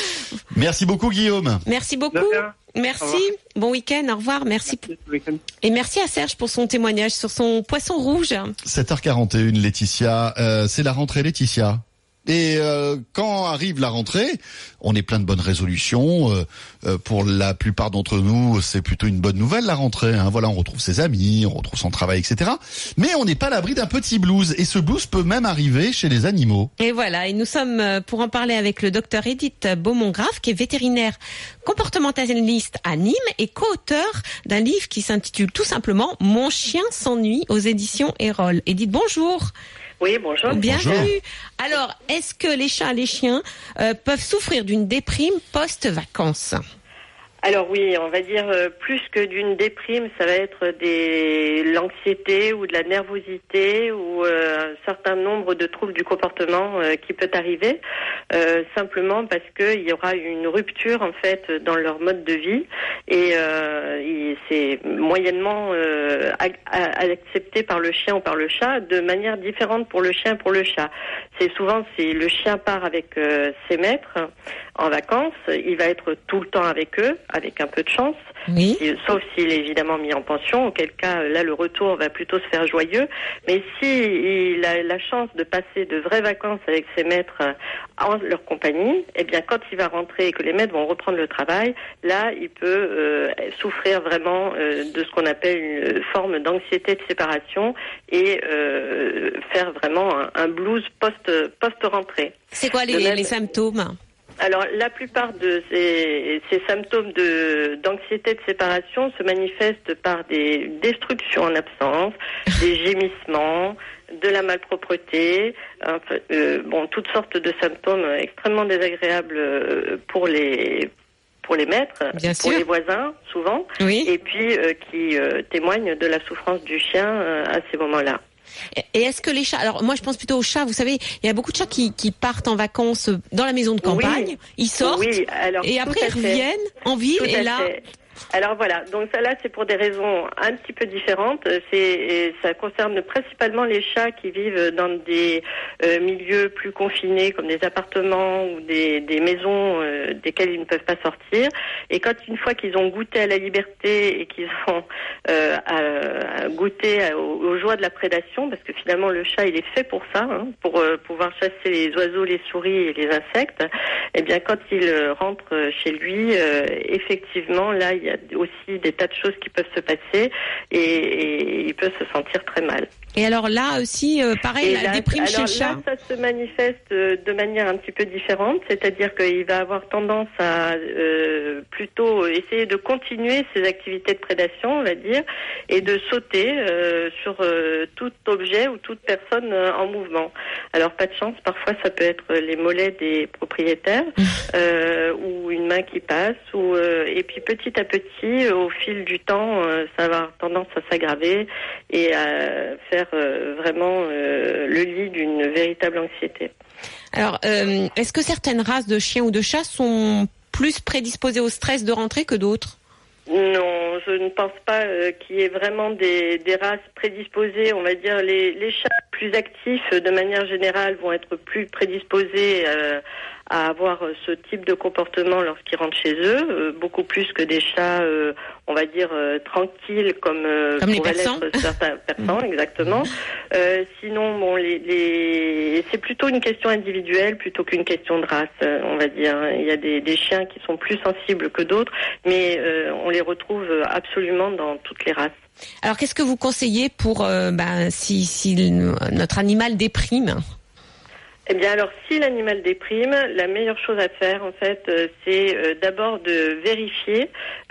Merci beaucoup Guillaume. Merci beaucoup. Merci. Bon week-end. Au revoir. Merci. Et merci à Serge pour son témoignage sur son poisson rouge. 7h41, Laetitia. C'est la rentrée, Laetitia. Et quand arrive la rentrée, on est plein de bonnes résolutions. Pour la plupart d'entre nous, c'est plutôt une bonne nouvelle, la rentrée. Voilà, on retrouve ses amis, on retrouve son travail, etc. Mais on n'est pas à l'abri d'un petit blues. Et ce blues peut même arriver chez les animaux. Et voilà, et nous sommes pour en parler avec le docteur Edith Beaumont-Graff, qui est vétérinaire comportementaliste à Nîmes et co-auteur d'un livre qui s'intitule tout simplement « Mon chien s'ennuie » aux éditions Erol. Edith, bonjour. Oui, bonjour. Bienvenue. Bonjour. Alors, est-ce que les chats et les chiens peuvent souffrir d'une déprime post-vacances? Alors oui, on va dire plus que d'une déprime, ça va être l'anxiété ou de la nervosité ou un certain nombre de troubles du comportement qui peut arriver, simplement parce qu'il y aura une rupture en fait dans leur mode de vie et c'est moyennement accepté par le chien ou par le chat de manière différente pour le chien et pour le chat. C'est le chien part avec ses maîtres en vacances, il va être tout le temps avec eux, avec un peu de chance, sauf s'il est évidemment mis en pension, auquel cas là le retour va plutôt se faire joyeux, mais s'il a la chance de passer de vraies vacances avec ses maîtres en leur compagnie, eh bien quand il va rentrer et que les maîtres vont reprendre le travail, là il peut souffrir vraiment de ce qu'on appelle une forme d'anxiété de séparation et faire vraiment un blues post-rentrée. C'est quoi les symptômes ? Alors, la plupart de ces symptômes d'anxiété de séparation se manifestent par des destructions en absence, des gémissements, de la malpropreté, toutes sortes de symptômes extrêmement désagréables pour les maîtres, pour les voisins souvent, et puis qui témoignent de la souffrance du chien à ces moments-là. Et est-ce que les chats, alors moi je pense plutôt aux chats, vous savez, il y a beaucoup de chats qui partent en vacances dans la maison de campagne, ils sortent, et après ils reviennent en ville, et là... Alors voilà, donc ça là c'est pour des raisons un petit peu différentes. Ça concerne principalement les chats qui vivent dans des milieux plus confinés comme des appartements ou des maisons desquelles ils ne peuvent pas sortir. Et quand une fois qu'ils ont goûté à la liberté et qu'ils ont goûté aux joies de la prédation, parce que finalement le chat il est fait pour ça, pour pouvoir chasser les oiseaux, les souris et les insectes. Eh bien quand il rentre chez lui, effectivement là il y a aussi des tas de choses qui peuvent se passer et il peut se sentir très mal. Et alors là aussi, pareil, la déprime chez le chat. Là, ça se manifeste de manière un petit peu différente, c'est-à-dire qu'il va avoir tendance à plutôt essayer de continuer ses activités de prédation, on va dire, et de sauter sur tout objet ou toute personne en mouvement. Alors pas de chance, parfois ça peut être les mollets des propriétaires ou une main qui passe, et puis petit à petit petits, au fil du temps, ça va avoir tendance à s'aggraver et à faire vraiment le lit d'une véritable anxiété. Alors, est-ce que certaines races de chiens ou de chats sont plus prédisposées au stress de rentrée que d'autres ? Non, je ne pense pas qu'il y ait vraiment des races prédisposées. On va dire les chats plus actifs, de manière générale, vont être plus prédisposés à avoir ce type de comportement lorsqu'ils rentrent chez eux, beaucoup plus que des chats, on va dire, tranquilles comme pourraient l'être certains persans, exactement. Sinon, bon, c'est plutôt une question individuelle plutôt qu'une question de race, on va dire. Il y a des chiens qui sont plus sensibles que d'autres, mais on les retrouve absolument dans toutes les races. Alors, qu'est-ce que vous conseillez pour si notre animal déprime ? Eh bien, alors, si l'animal déprime, la meilleure chose à faire, en fait, c'est d'abord de vérifier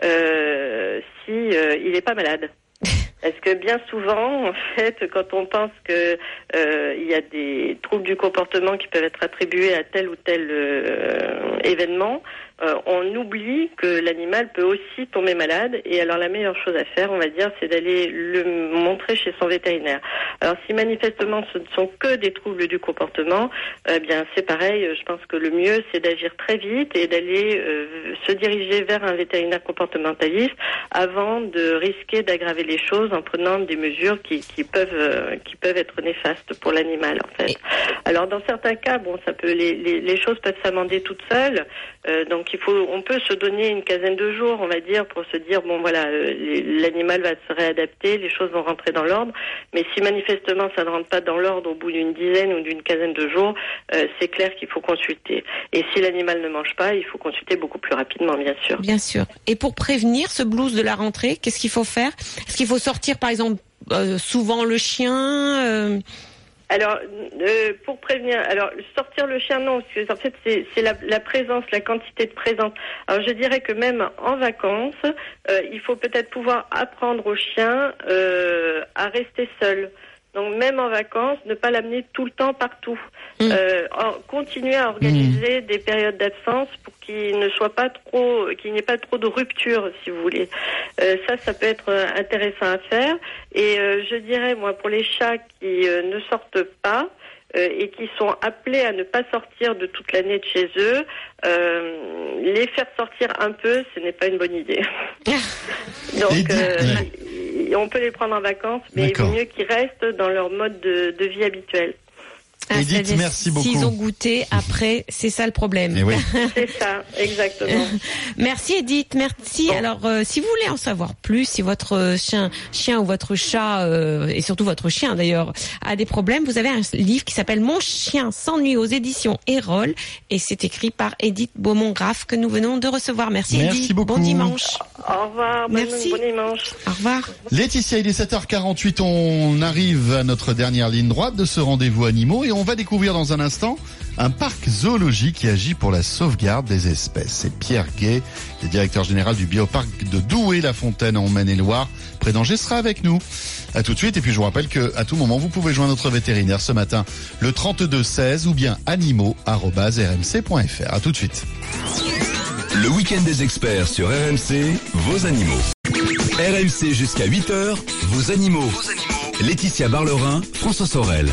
si il n'est pas malade. Parce que bien souvent, en fait, quand on pense que il y a des troubles du comportement qui peuvent être attribués à tel ou tel événement, on oublie que l'animal peut aussi tomber malade. Et alors la meilleure chose à faire, on va dire, c'est d'aller le montrer chez son vétérinaire. Alors si manifestement ce ne sont que des troubles du comportement, bien c'est pareil. Je pense que le mieux c'est d'agir très vite et d'aller se diriger vers un vétérinaire comportementaliste avant de risquer d'aggraver les choses en prenant des mesures qui peuvent être néfastes pour l'animal en fait. Alors dans certains cas, bon, ça peut les choses peuvent s'amender toutes seules. Donc on peut se donner une quinzaine de jours, on va dire, pour se dire bon voilà, l'animal va se réadapter, les choses vont rentrer dans l'ordre. Mais si manifestement ça ne rentre pas dans l'ordre au bout d'une dizaine ou d'une quinzaine de jours, c'est clair qu'il faut consulter. Et si l'animal ne mange pas, il faut consulter beaucoup plus rapidement, bien sûr. Bien sûr. Et pour prévenir ce blues de la rentrée, qu'est-ce qu'il faut faire ? Est-ce qu'il faut sortir par exemple souvent le chien Alors, pour prévenir, alors sortir le chien, non, parce que en fait c'est la présence, la quantité de présence. Alors je dirais que même en vacances, il faut peut-être pouvoir apprendre au chien à rester seul. Donc même en vacances, ne pas l'amener tout le temps partout. Continuer à organiser des périodes d'absence pour qu'il ne soit pas trop, qu'il n'y ait pas trop de rupture, si vous voulez. Ça peut être intéressant à faire. Et je dirais, moi, pour les chats qui ne sortent pas et qui sont appelés à ne pas sortir de toute l'année de chez eux, les faire sortir un peu, ce n'est pas une bonne idée. Donc, on peut les prendre en vacances, mais il vaut mieux qu'ils restent dans leur mode de vie habituel. Edith, merci beaucoup. S'ils ont goûté, après, c'est ça le problème. Oui. C'est ça, exactement. Merci Edith, merci. Bon. Alors, si vous voulez en savoir plus, si votre chien ou votre chat, et surtout votre chien d'ailleurs, a des problèmes, vous avez un livre qui s'appelle Mon chien s'ennuie aux éditions Erol, et c'est écrit par Edith Beaumont-Graff que nous venons de recevoir. Merci Edith. Merci beaucoup. Bon dimanche. Au revoir. Merci. Bon dimanche. Au revoir. Laetitia, il est 7h48, on arrive à notre dernière ligne droite de ce rendez-vous animaux et on va découvrir dans un instant un parc zoologique qui agit pour la sauvegarde des espèces. C'est Pierre Gay, le directeur général du bioparc de Douai-la-Fontaine en Maine-et-Loire. Près d'Angers sera avec nous. À tout de suite. Et puis je vous rappelle qu'à tout moment, vous pouvez joindre notre vétérinaire ce matin, le 32 16 ou bien animaux@rmc.fr. À tout de suite. Le week-end des experts sur RMC, vos animaux. RMC jusqu'à 8h, vos animaux. Laetitia Barlerin, François Sorel.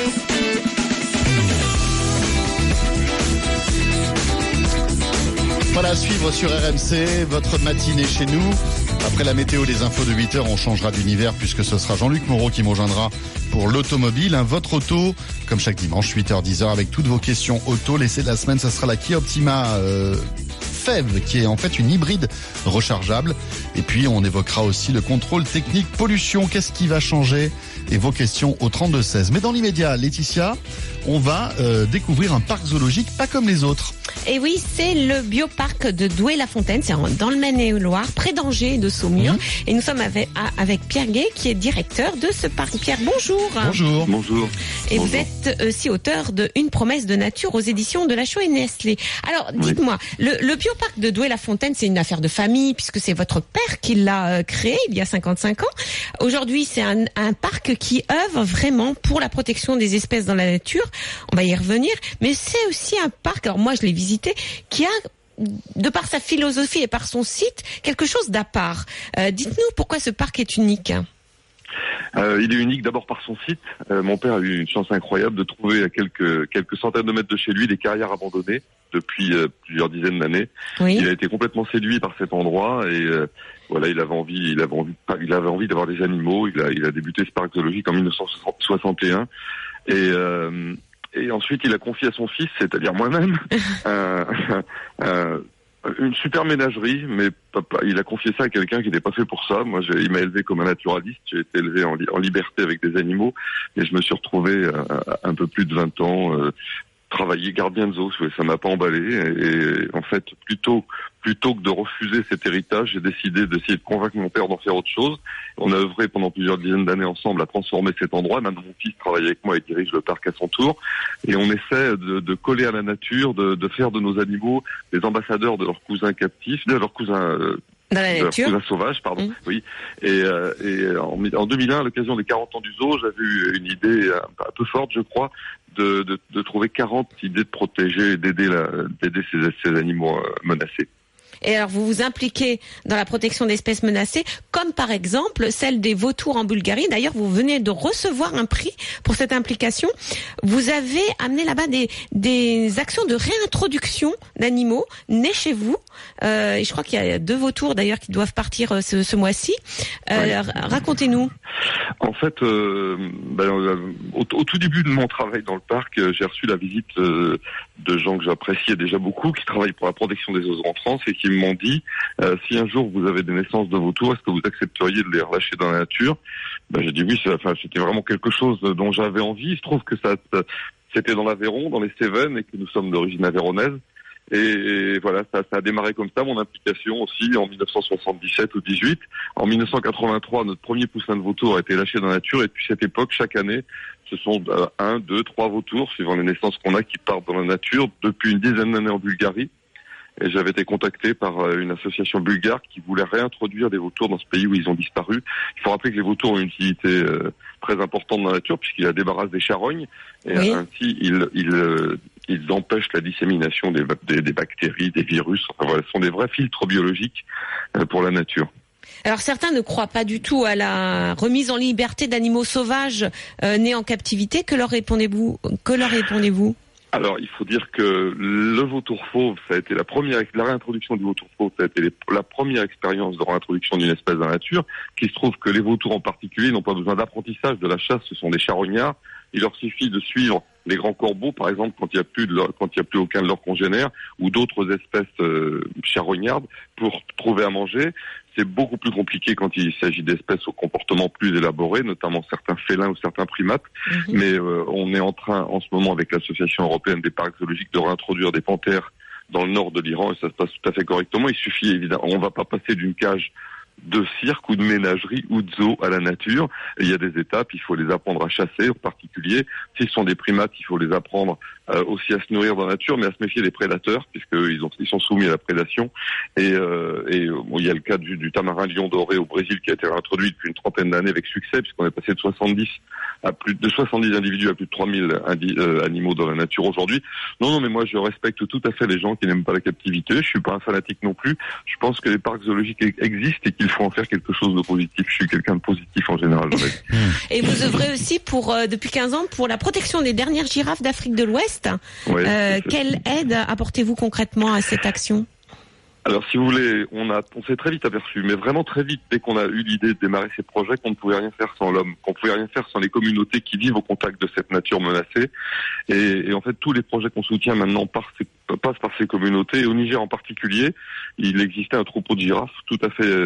Voilà, à suivre sur RMC, votre matinée chez nous. Après la météo, les infos de 8h, on changera d'univers puisque ce sera Jean-Luc Moreau qui me rejoindra pour l'automobile. Votre auto, comme chaque dimanche, 8h, 10h, avec toutes vos questions auto. L'essai de la semaine, ça sera la Kia Optima Fève, qui est en fait une hybride rechargeable. Et puis, on évoquera aussi le contrôle technique pollution. Qu'est-ce qui va changer? Et vos questions au 32 16. Mais dans l'immédiat, Laetitia, on va découvrir un parc zoologique pas comme les autres. Et oui, c'est le bioparc de Douai-la-Fontaine, c'est dans le Maine-et-Loire, près d'Angers et de Saumur. Et nous sommes avec Pierre Gay, qui est directeur de ce parc. Pierre, bonjour. Bonjour. Bonjour. Et vous êtes aussi auteur de Une promesse de nature aux éditions de Lachaud et Nestlé. Alors, dites-moi, le bioparc de Douai-la-Fontaine, c'est une affaire de famille, puisque c'est votre père qui l'a créé il y a 55 ans. Aujourd'hui, c'est un parc qui œuvre vraiment pour la protection des espèces dans la nature. On va y revenir. Mais c'est aussi un parc, alors moi je l'ai visité, qui a de par sa philosophie et par son site, quelque chose d'à part. Dites-nous pourquoi ce parc est unique. Il est unique d'abord par son site. Mon père a eu une chance incroyable de trouver à quelques centaines de mètres de chez lui des carrières abandonnées depuis plusieurs dizaines d'années. Oui. Il a été complètement séduit par cet endroit et voilà, il avait envie d'avoir des animaux. Il a débuté ce parc zoologique en 1961 et ensuite il a confié à son fils, c'est-à-dire moi-même, une super ménagerie, mais papa, il a confié ça à quelqu'un qui n'était pas fait pour ça. Moi, il m'a élevé comme un naturaliste. J'ai été élevé en liberté avec des animaux, et je me suis retrouvé un peu plus de 20 ans travailler gardien de zoo. Ça m'a pas emballé, et en fait, plutôt que de refuser cet héritage, j'ai décidé d'essayer de convaincre mon père d'en faire autre chose. On a œuvré pendant plusieurs dizaines d'années ensemble à transformer cet endroit. Maintenant, mon fils travaille avec moi et dirige le parc à son tour. Et on essaie de coller à la nature, de faire de nos animaux des ambassadeurs de leurs cousins captifs, de leurs cousins dans la nature. Cousins sauvages, pardon. Oui. Et en 2001, à l'occasion des 40 ans du zoo, j'avais eu une idée un peu forte, je crois, de trouver 40 idées de protéger et d'aider ces animaux menacés. Et alors, vous vous impliquez dans la protection d'espèces menacées, comme par exemple celle des vautours en Bulgarie. D'ailleurs, vous venez de recevoir un prix pour cette implication. Vous avez amené là-bas des actions de réintroduction d'animaux nés chez vous. Et je crois qu'il y a 2 vautours d'ailleurs qui doivent partir ce mois-ci. Racontez-nous. En fait, au tout début de mon travail dans le parc, j'ai reçu la visite de gens que j'appréciais déjà beaucoup, qui travaillent pour la protection des oiseaux en France et qui m'ont dit si un jour vous avez des naissances de vautours, est-ce que vous accepteriez de les relâcher dans la nature? J'ai dit oui, c'était vraiment quelque chose dont j'avais envie. Il se trouve que c'était dans l'Aveyron, dans les Cévennes, et que nous sommes d'origine aveyronnaise. Et voilà, ça a démarré comme ça, mon implication aussi, en 1977 ou 18. En 1983, notre premier poussin de vautour a été lâché dans la nature, et depuis cette époque, chaque année, ce sont 1, 2, 3 vautours, suivant les naissances qu'on a, qui partent dans la nature depuis une dizaine d'années en Bulgarie. Et j'avais été contacté par une association bulgare qui voulait réintroduire des vautours dans ce pays où ils ont disparu. Il faut rappeler que les vautours ont une utilité très importante dans la nature, puisqu'ils la débarrassent des charognes, et ainsi ils empêchent la dissémination des bactéries, des virus. Enfin, voilà, ce sont des vrais filtres biologiques pour la nature. Alors certains ne croient pas du tout à la remise en liberté d'animaux sauvages nés en captivité. Que leur répondez-vous? Alors, il faut dire que le vautour fauve, ça a été la réintroduction du vautour fauve, ça a été la première expérience de réintroduction d'une espèce dans la nature, qui se trouve que les vautours en particulier n'ont pas besoin d'apprentissage de la chasse, ce sont des charognards. Il leur suffit de suivre les grands corbeaux, par exemple, quand il y a plus aucun de leurs congénères, ou d'autres espèces charognardes, pour trouver à manger. C'est beaucoup plus compliqué quand il s'agit d'espèces au comportement plus élaboré, notamment certains félins ou certains primates. Mais on est en train, en ce moment, avec l'Association européenne des parcs zoologiques, de réintroduire des panthères dans le nord de l'Iran, et ça se passe tout à fait correctement. Il suffit, évidemment, on ne va pas passer d'une cage de cirque ou de ménagerie ou de zoo à la nature. Et il y a des étapes, il faut les apprendre à chasser en particulier. S'ils sont des primates, il faut les apprendre aussi à se nourrir dans la nature, mais à se méfier des prédateurs, puisqu'ils sont soumis à la prédation. Et il y a le cas du tamarin lion doré au Brésil qui a été réintroduit depuis une trentaine d'années avec succès, puisqu'on est passé de 70 individus à plus de 3000 animaux dans la nature aujourd'hui. Non, mais moi je respecte tout à fait les gens qui n'aiment pas la captivité. Je suis pas un fanatique non plus. Je pense que les parcs zoologiques existent et qu'il faut en faire quelque chose de positif. Je suis quelqu'un de positif en général. Et vous œuvrez aussi depuis 15 ans pour la protection des dernières girafes d'Afrique de l'Ouest. Quelle aide apportez-vous concrètement à cette action? Alors, si vous voulez, on s'est très vite aperçu, mais vraiment très vite, dès qu'on a eu l'idée de démarrer ces projets, qu'on ne pouvait rien faire sans l'homme, qu'on ne pouvait rien faire sans les communautés qui vivent au contact de cette nature menacée. Et en fait, tous les projets qu'on soutient maintenant passent par ces communautés. Et au Niger en particulier, il existait un troupeau de girafes tout à fait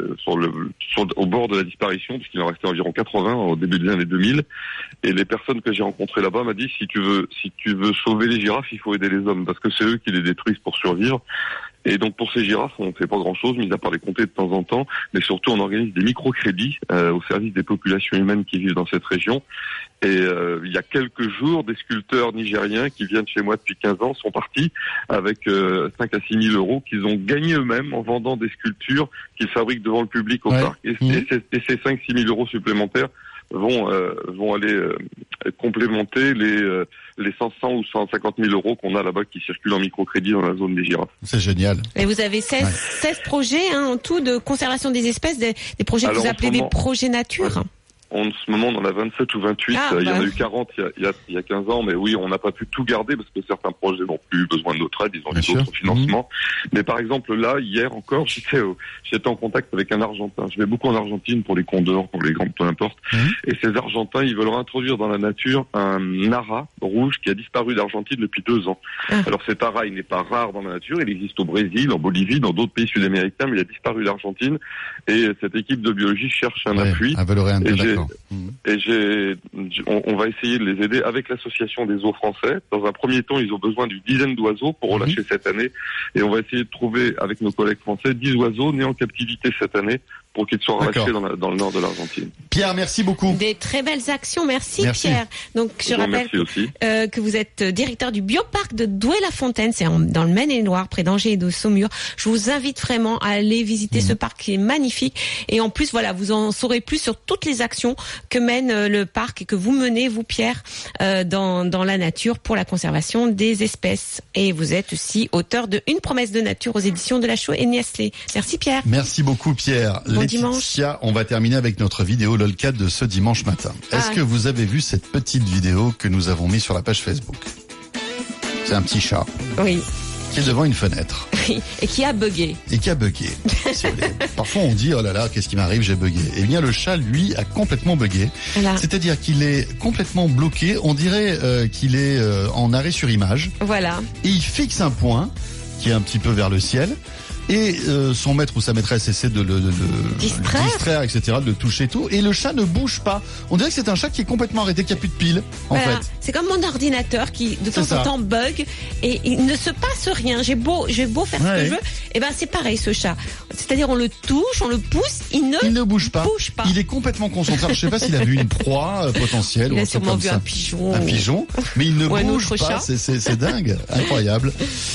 au bord de la disparition, puisqu'il en restait environ 80 au début des années 2000. Et les personnes que j'ai rencontrées là-bas m'ont dit, si tu veux sauver les girafes, il faut aider les hommes, parce que c'est eux qui les détruisent pour survivre. Et donc pour ces girafes, on ne fait pas grand-chose, mis à part les compter de temps en temps, mais surtout on organise des microcrédits au service des populations humaines qui vivent dans cette région. Et il y a quelques jours, des sculpteurs nigériens qui viennent chez moi depuis 15 ans sont partis avec 5 à 6 000 euros qu'ils ont gagnés eux-mêmes en vendant des sculptures qu'ils fabriquent devant le public au parc. Et ces 5 à 6 000 euros supplémentaires vont aller complémenter les 500 ou 150 000 euros qu'on a là-bas qui circulent en microcrédit dans la zone des girafes. C'est génial. Et vous avez 16 projets en tout de conservation des espèces, des projets que vous appelez des projets nature. En ce moment, on en a 27 ou 28. Il y en a eu 40 il y a 15 ans, mais oui, on n'a pas pu tout garder parce que certains projets n'ont plus besoin de notre aide, ils ont eu d'autres financements. Mais par exemple, là, hier encore, j'étais en contact avec un Argentin. Je vais beaucoup en Argentine pour les condors, pour les grands, peu importe. Et ces Argentins, ils veulent introduire dans la nature un ara rouge qui a disparu d'Argentine depuis 2 ans. Alors cet ara, il n'est pas rare dans la nature, il existe au Brésil, en Bolivie, dans d'autres pays sud-américains, mais il a disparu d'Argentine. Et cette équipe de biologie cherche un appui. Et on va essayer de les aider avec l'association des zoos français. Dans un premier temps, ils ont besoin d'une dizaine d'oiseaux pour relâcher cette année. Et on va essayer de trouver, avec nos collègues français, 10 oiseaux nés en captivité cette année pour qu'ils soient relâchés dans le nord de l'Argentine. Pierre, merci beaucoup. Des très belles actions. Merci. Pierre. Donc, je rappelle que vous êtes directeur du bioparc de Douai-la-Fontaine. C'est dans le Maine-et-Loire, près d'Angers et de Saumur. Je vous invite vraiment à aller visiter ce parc qui est magnifique. Et en plus, voilà, vous en saurez plus sur toutes les actions que mène le parc et que vous menez, vous, Pierre, dans la nature pour la conservation des espèces. Et vous êtes aussi auteur de Une promesse de nature aux éditions de Lachaud et Niasley. Merci, Pierre. Merci beaucoup, Pierre. Bon Laetitia, on va terminer avec notre vidéo LOLCAT de ce dimanche matin. Est-ce que vous avez vu cette petite vidéo que nous avons mise sur la page Facebook? C'est un petit chat. Oui. Qui est devant une fenêtre. Oui. Et qui a bugué. Parfois on dit, oh là là, qu'est-ce qui m'arrive, j'ai bugué. Eh bien le chat, lui, a complètement bugué. Voilà. C'est-à-dire qu'il est complètement bloqué. On dirait qu'il est en arrêt sur image. Voilà. Et il fixe un point qui est un petit peu vers le ciel. Et son maître ou sa maîtresse essaie de le distraire, etc., de le toucher tout. Et le chat ne bouge pas. On dirait que c'est un chat qui est complètement arrêté, qui a plus de piles, en fait. C'est comme mon ordinateur qui, de temps en temps, bug et il ne se passe rien. J'ai beau faire ce que je veux. Et ben, c'est pareil, ce chat. C'est-à-dire, on le touche, on le pousse, il ne bouge pas. Il est complètement concentré. Je sais pas s'il a vu une proie potentielle. Il a sûrement vu un pigeon. Un pigeon. Mais il ne bouge pas. C'est dingue. Incroyable.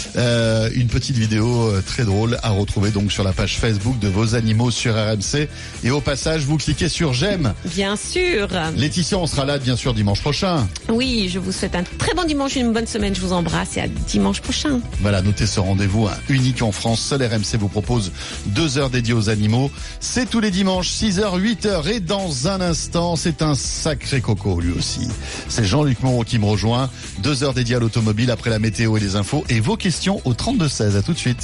Une petite vidéo très drôle à retrouver donc sur la page Facebook de Vos Animaux sur RMC. Et au passage, vous cliquez sur j'aime. Bien sûr. Laetitia, on sera là bien sûr dimanche prochain. Oui, je vous souhaite un très bon dimanche, une bonne semaine. Je vous embrasse et à dimanche prochain. Voilà, notez ce rendez-vous unique en France. Seul RMC vous propose 2 heures dédiées aux animaux. C'est tous les dimanches, 6h, 8h. Et dans un instant, c'est un sacré coco lui aussi. C'est Jean-Luc Moreau qui me rejoint. 2 heures dédiées à l'automobile après la météo et les infos. Et vos questions au 32-16. À tout de suite.